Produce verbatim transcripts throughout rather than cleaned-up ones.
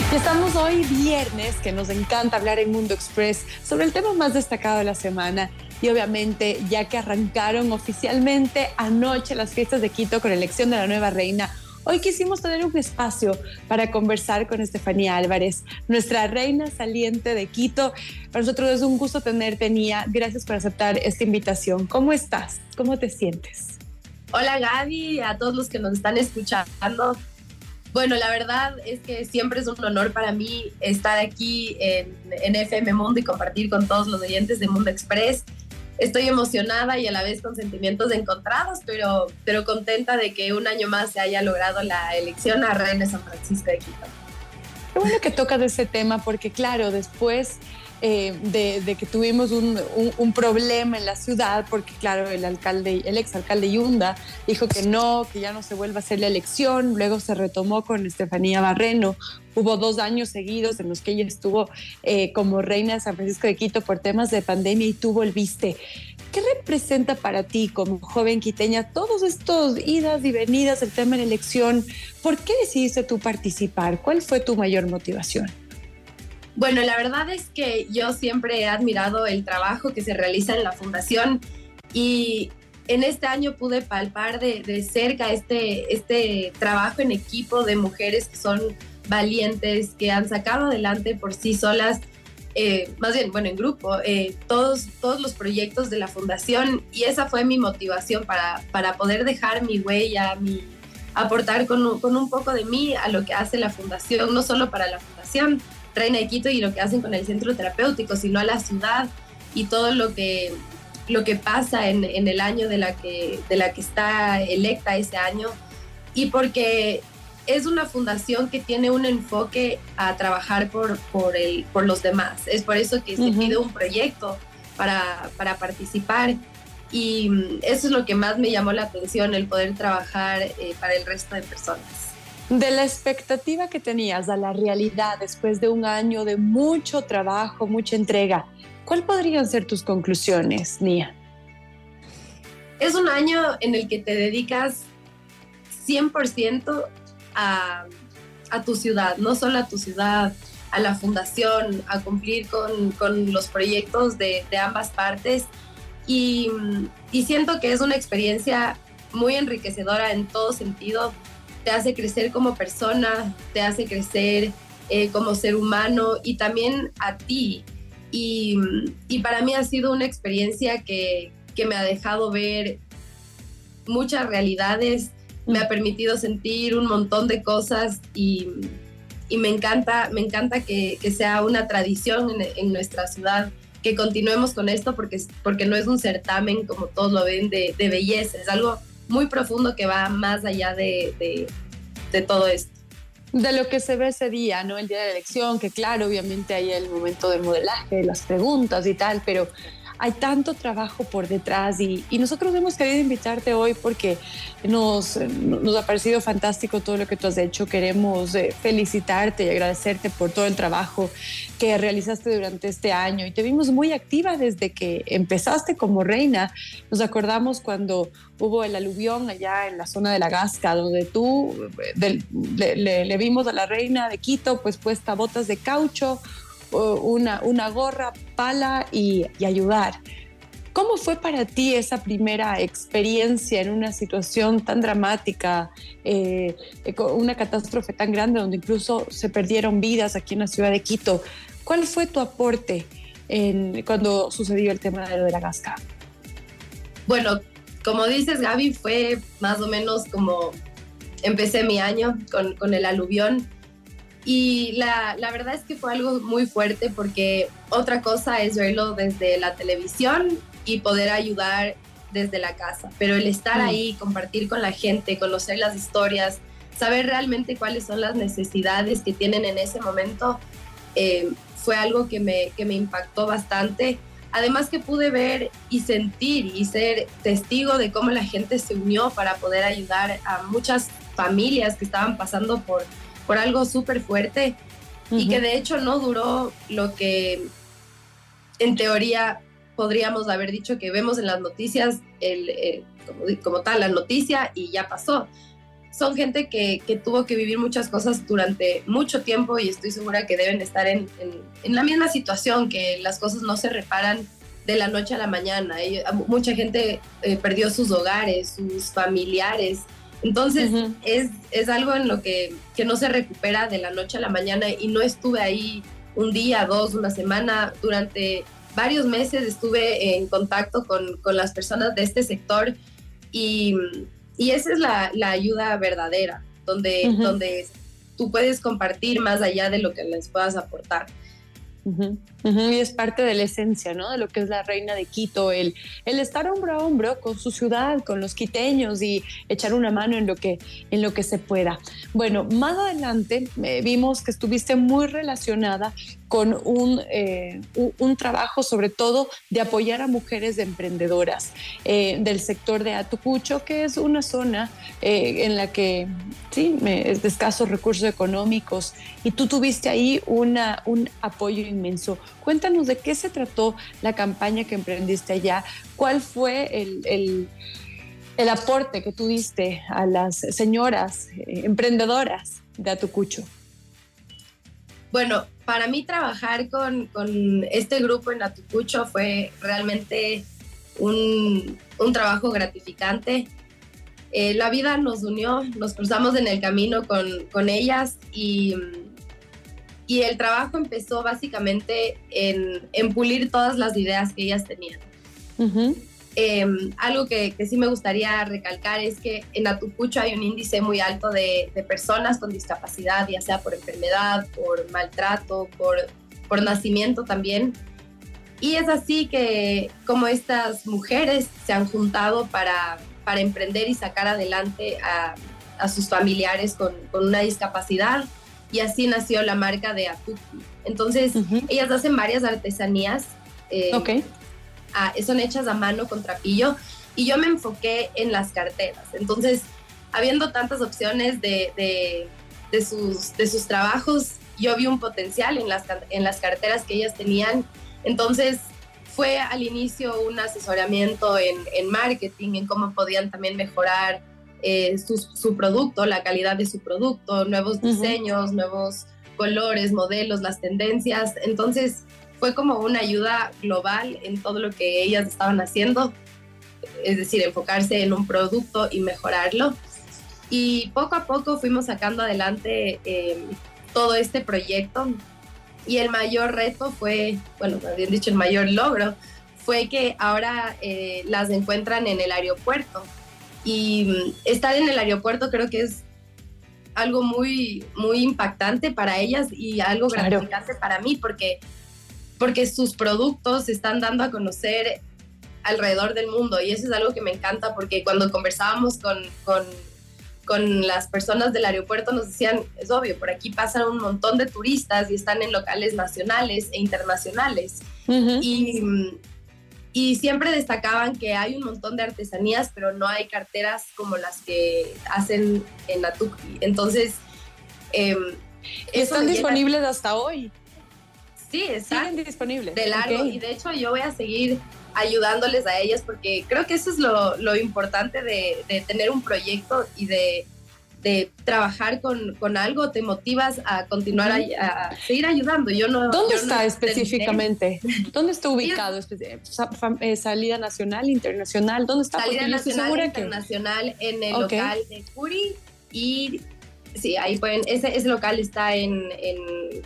Y estamos hoy viernes, que nos encanta hablar en Mundo Express sobre el tema más destacado de la semana. Y obviamente, ya que arrancaron oficialmente anoche las fiestas de Quito con la elección de la nueva reina, hoy quisimos tener un espacio para conversar con Estefanía Álvarez, nuestra reina saliente de Quito. Para nosotros es un gusto tenerte, Nia. Gracias por aceptar esta invitación. ¿Cómo estás? ¿Cómo te sientes? Hola Gaby, a todos los que nos están escuchando. Bueno, la verdad es que siempre es un honor para mí estar aquí en, en F M Mundo y compartir con todos los oyentes de Mundo Express. Estoy emocionada y a la vez con sentimientos encontrados, pero, pero contenta de que un año más se haya logrado la elección a Reina de San Francisco de Quito. Qué bueno que tocas ese tema porque, claro, después eh, de, de que tuvimos un, un, un problema en la ciudad, porque, claro, el alcalde, el exalcalde Yunda dijo que no, que ya no se vuelva a hacer la elección, luego se retomó con Estefanía Barreno. Hubo dos años seguidos en los que ella estuvo eh, como reina de San Francisco de Quito por temas de pandemia y tuvo el viste. ¿Qué representa para ti como joven quiteña todos estos idas y venidas del tema de la elección? ¿Por qué decidiste tú participar? ¿Cuál fue tu mayor motivación? Bueno, la verdad es que yo siempre he admirado el trabajo que se realiza en la fundación y en este año pude palpar de, de cerca este, este trabajo en equipo de mujeres que son valientes, que han sacado adelante por sí solas, eh, más bien, bueno, en grupo, eh, todos, todos los proyectos de la fundación, y esa fue mi motivación para, para poder dejar mi huella, mi, aportar con un, con un poco de mí a lo que hace la fundación, no solo para la fundación Reina de Quito y lo que hacen con el centro terapéutico, sino a la ciudad y todo lo que, lo que pasa en, en el año de la, que, de la que está electa ese año, y porque es una fundación que tiene un enfoque a trabajar por, por, el, por los demás. Es por eso que uh-huh. se pide un proyecto para, para participar, y eso es lo que más me llamó la atención, el poder trabajar eh, para el resto de personas. De la expectativa que tenías a la realidad después de un año de mucho trabajo, mucha entrega, ¿cuáles podrían ser tus conclusiones, Nia? Es un año en el que te dedicas cien por ciento a, a tu ciudad, no solo a tu ciudad, a la fundación, a cumplir con, con los proyectos de, de ambas partes, y, y siento que es una experiencia muy enriquecedora en todo sentido. Te hace crecer como persona, te hace crecer eh, como ser humano y también a ti. Y, y para mí ha sido una experiencia que, que me ha dejado ver muchas realidades, me ha permitido sentir un montón de cosas, y, y me encanta, me encanta que, que sea una tradición en, en nuestra ciudad, que continuemos con esto, porque, porque no es un certamen como todos lo ven de, de belleza, es algo muy profundo que va más allá de, de, de todo esto. De lo que se ve ese día, ¿no? El día de la elección, que claro, obviamente hay el momento del modelaje, las preguntas y tal, pero hay tanto trabajo por detrás, y, y nosotros hemos querido invitarte hoy porque nos, nos ha parecido fantástico todo lo que tú has hecho. Queremos eh, felicitarte y agradecerte por todo el trabajo que realizaste durante este año, y te vimos muy activa desde que empezaste como reina. Nos acordamos cuando hubo el aluvión allá en la zona de La Gasca, donde tú de, le, le, le vimos a la reina de Quito pues puesta botas de caucho, Una, una gorra, pala y, y ayudar. ¿Cómo fue para ti esa primera experiencia en una situación tan dramática, eh, una catástrofe tan grande donde incluso se perdieron vidas aquí en la ciudad de Quito? ¿Cuál fue tu aporte en, cuando sucedió el tema de lo de La Gasca? Bueno, como dices, Gaby, fue más o menos como empecé mi año con, con el aluvión. Y la, la verdad es que fue algo muy fuerte, porque otra cosa es verlo desde la televisión y poder ayudar desde la casa, pero el estar ahí, compartir con la gente, conocer las historias, saber realmente cuáles son las necesidades que tienen en ese momento, eh, fue algo que me, que me impactó bastante. Además que pude ver y sentir y ser testigo de cómo la gente se unió para poder ayudar a muchas familias que estaban pasando por por algo súper fuerte, uh-huh. y que de hecho no duró lo que en teoría podríamos haber dicho que vemos en las noticias, el, eh, como, como tal, la noticia y ya pasó, son gente que, que tuvo que vivir muchas cosas durante mucho tiempo y estoy segura que deben estar en, en, en la misma situación, que las cosas no se reparan de la noche a la mañana. Y mucha gente eh, perdió sus hogares, sus familiares. Entonces uh-huh. es, es algo en lo que, que no se recupera de la noche a la mañana, y no estuve ahí un día, dos, una semana. Durante varios meses estuve en contacto con, con las personas de este sector, y, y esa es la, la ayuda verdadera, donde, uh-huh. donde tú puedes compartir más allá de lo que les puedas aportar. Uh-huh, uh-huh. Y es parte de la esencia, ¿no? De lo que es la Reina de Quito, el, el estar hombro a hombro con su ciudad, con los quiteños, y echar una mano en lo que, en lo que se pueda. Bueno, más adelante eh, vimos que estuviste muy relacionada con un, eh, un, un trabajo sobre todo de apoyar a mujeres emprendedoras eh, del sector de Atucucho, que es una zona eh, en la que sí, es de escasos recursos económicos, y tú tuviste ahí una, un apoyo inmenso. Cuéntanos de qué se trató la campaña que emprendiste allá, cuál fue el, el, el aporte que tuviste a las señoras eh, emprendedoras de Atucucho. Bueno, para mí trabajar con, con este grupo en Atucucho fue realmente un, un trabajo gratificante. Eh, la vida nos unió, nos cruzamos en el camino con, con ellas, y, y el trabajo empezó básicamente en, en pulir todas las ideas que ellas tenían. Uh-huh. Eh, algo que, que sí me gustaría recalcar es que en Atucucho hay un índice muy alto de, de personas con discapacidad, ya sea por enfermedad, por maltrato, por, por nacimiento también. Y es así que como estas mujeres se han juntado para, para emprender y sacar adelante a, a sus familiares con, con una discapacidad, y así nació la marca de Atucu. Entonces, uh-huh. ellas hacen varias artesanías. Eh, okay. Ah, son hechas a mano con trapillo, y yo me enfoqué en las carteras. Entonces, habiendo tantas opciones de, de, de, sus, de sus trabajos, yo vi un potencial en las, en las carteras que ellas tenían. Entonces, fue al inicio un asesoramiento en, en marketing, en cómo podían también mejorar eh, su, su producto, la calidad de su producto, nuevos diseños, uh-huh. nuevos colores, modelos, las tendencias. Entonces, fue como una ayuda global en todo lo que ellas estaban haciendo, es decir, enfocarse en un producto y mejorarlo. Y poco a poco fuimos sacando adelante eh, todo este proyecto, y el mayor reto fue, bueno, más bien dicho, el mayor logro fue que ahora eh, las encuentran en el aeropuerto. Y estar en el aeropuerto creo que es algo muy, muy impactante para ellas, y algo claro. gratificante para mí, porque porque sus productos se están dando a conocer alrededor del mundo, y eso es algo que me encanta, porque cuando conversábamos con, con, con las personas del aeropuerto nos decían, es obvio, por aquí pasan un montón de turistas y están en locales nacionales e internacionales. Uh-huh. y, y siempre destacaban que hay un montón de artesanías, pero no hay carteras como las que hacen en Atucu. Entonces, eh, ¿están disponibles hasta hoy? Sí, están siguen disponibles. De largo, okay. Y de hecho yo voy a seguir ayudándoles a ellas, porque creo que eso es lo, lo importante de, de tener un proyecto y de, de trabajar con, con algo. Te motivas a continuar uh-huh. a, a seguir ayudando. Yo no, ¿Dónde yo está no específicamente? Terminé. ¿Dónde está ubicado? Eh, ¿Salida nacional, internacional? ¿Dónde está? Salida Porque nacional, internacional que... en el okay. local de Curi, y sí, ahí pueden, ese, ese local está en... en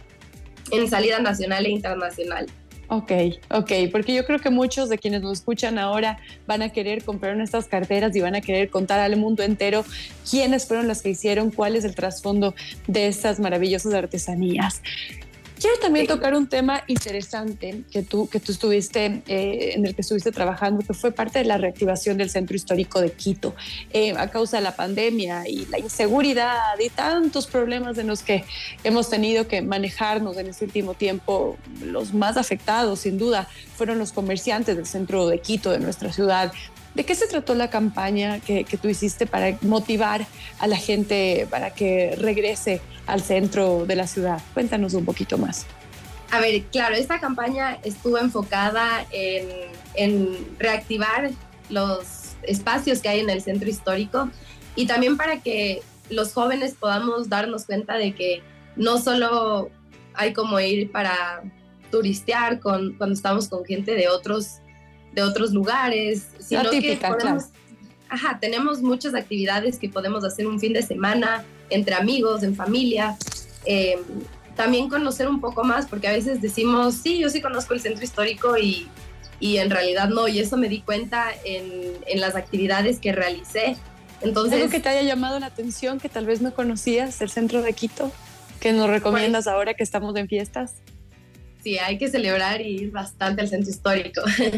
en salida nacional e internacional. Ok, ok, porque yo creo que muchos de quienes nos escuchan ahora van a querer comprar estas carteras y van a querer contar al mundo entero quiénes fueron las que hicieron, cuál es el trasfondo de estas maravillosas artesanías. Quiero también tocar un tema interesante que tú, que tú estuviste, eh, en el que estuviste trabajando, que fue parte de la reactivación del Centro Histórico de Quito. Eh, a causa de la pandemia y la inseguridad y tantos problemas en los que hemos tenido que manejarnos en este último tiempo, los más afectados, sin duda, fueron los comerciantes del centro de Quito, de nuestra ciudad. ¿De qué se trató la campaña que, que tú hiciste para motivar a la gente para que regrese al centro de la ciudad? Cuéntanos un poquito más. A ver, claro, esta campaña estuvo enfocada en, en reactivar los espacios que hay en el centro histórico, y también para que los jóvenes podamos darnos cuenta de que no solo hay como ir para turistear con, cuando estamos con gente de otros, de otros lugares, sino típica, que podemos, claro. ajá, tenemos muchas actividades que podemos hacer un fin de semana, entre amigos, en familia. Eh, también conocer un poco más, porque a veces decimos, sí, yo sí conozco el centro histórico y, y en realidad no, y eso me di cuenta en, en las actividades que realicé. Entonces, ¿algo que te haya llamado la atención, que tal vez no conocías, el centro de Quito, que nos recomiendas pues, ahora que estamos en fiestas? Sí, hay que celebrar y ir bastante al centro histórico.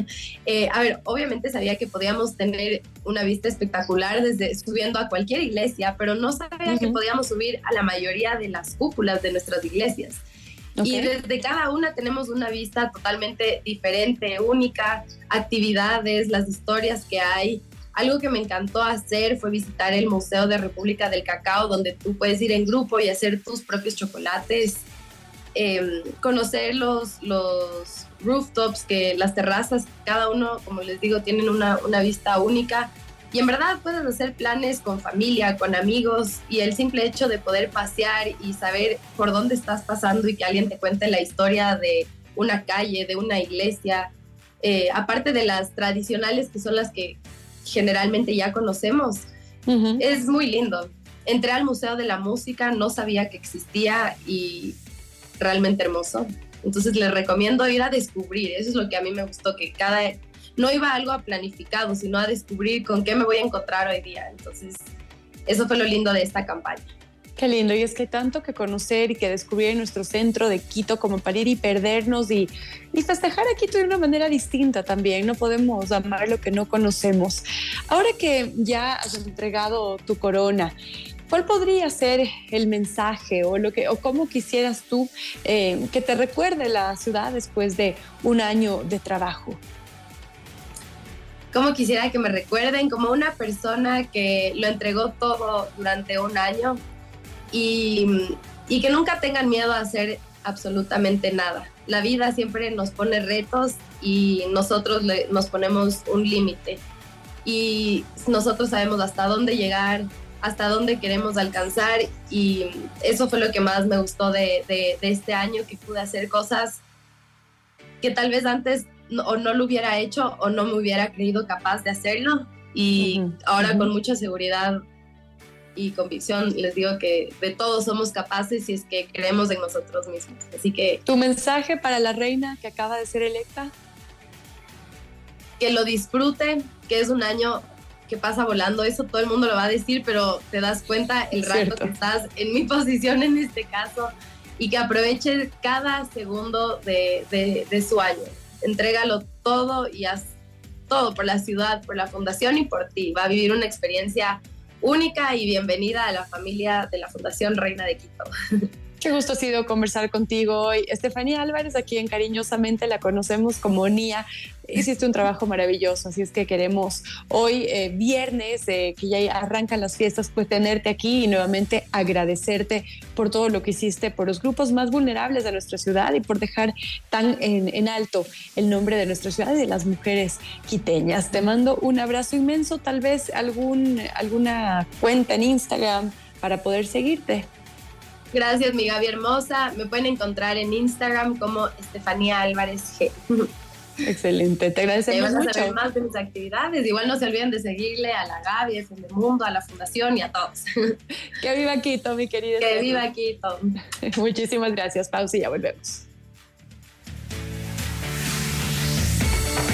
eh, a ver, obviamente sabía que podíamos tener una vista espectacular desde subiendo a cualquier iglesia, pero no sabía uh-huh. que podíamos subir a la mayoría de las cúpulas de nuestras iglesias. Okay. Y desde cada una tenemos una vista totalmente diferente, única, actividades, las historias que hay. Algo que me encantó hacer fue visitar el Museo de República del Cacao, donde tú puedes ir en grupo y hacer tus propios chocolates. Eh, conocer los, los rooftops, que las terrazas, cada uno, como les digo, tienen una, una vista única. Y en verdad puedes hacer planes con familia, con amigos, y el simple hecho de poder pasear y saber por dónde estás pasando y que alguien te cuente la historia de una calle, de una iglesia, eh, aparte de las tradicionales que son las que generalmente ya conocemos, uh-huh. es muy lindo. Entré al Museo de la Música, no sabía que existía y realmente hermoso. Entonces les recomiendo ir a descubrir. Eso es lo que a mí me gustó, que cada... no iba algo a planificado, sino a descubrir con qué me voy a encontrar hoy día. Entonces, eso fue lo lindo de esta campaña. Qué lindo, y es que hay tanto que conocer y que descubrir en nuestro centro de Quito como para ir y perdernos y, y festejar a Quito de una manera distinta también. No podemos amar lo que no conocemos. Ahora que ya has entregado tu corona, ¿cuál podría ser el mensaje o, lo que, o cómo quisieras tú eh, que te recuerde la ciudad después de un año de trabajo? Como quisiera que me recuerden como una persona que lo entregó todo durante un año y, y que nunca tengan miedo a hacer absolutamente nada. La vida siempre nos pone retos y nosotros le, nos ponemos un límite y nosotros sabemos hasta dónde llegar, hasta dónde queremos alcanzar, y eso fue lo que más me gustó de, de, de este año, que pude hacer cosas que tal vez antes no, o no lo hubiera hecho o no me hubiera creído capaz de hacerlo, y uh-huh. ahora uh-huh. con mucha seguridad y convicción les digo que de todos somos capaces si es que creemos en nosotros mismos. Así que... ¿Tu mensaje para la reina que acaba de ser electa? Que lo disfrute, que es un año que pasa volando, eso todo el mundo lo va a decir, pero te das cuenta el rato Cierto. que estás en mi posición en este caso, y que aproveche cada segundo de, de, de su año. Entrégalo todo y haz todo por la ciudad, por la fundación y por ti. Va a vivir una experiencia única y bienvenida a la familia de la Fundación Reina de Quito. Qué gusto ha sido conversar contigo hoy. Estefanía Álvarez, a quien cariñosamente la conocemos como Nia, hiciste un trabajo maravilloso, así es que queremos hoy, eh, viernes, eh, que ya arrancan las fiestas, pues tenerte aquí y nuevamente agradecerte por todo lo que hiciste por los grupos más vulnerables de nuestra ciudad y por dejar tan en, en alto el nombre de nuestra ciudad y de las mujeres quiteñas. Te mando un abrazo inmenso, tal vez algún, alguna cuenta en Instagram para poder seguirte. Gracias, mi Gaby hermosa. Me pueden encontrar en Instagram como Estefanía Álvarez G. Excelente, te agradecemos mucho. Van a saber más de mis actividades. Igual no se olviden de seguirle a la Gaby, F M Mundo, a la Fundación y a todos. Que viva Quito, mi querida. Que viva Quito. Muchísimas gracias, pausa y ya volvemos.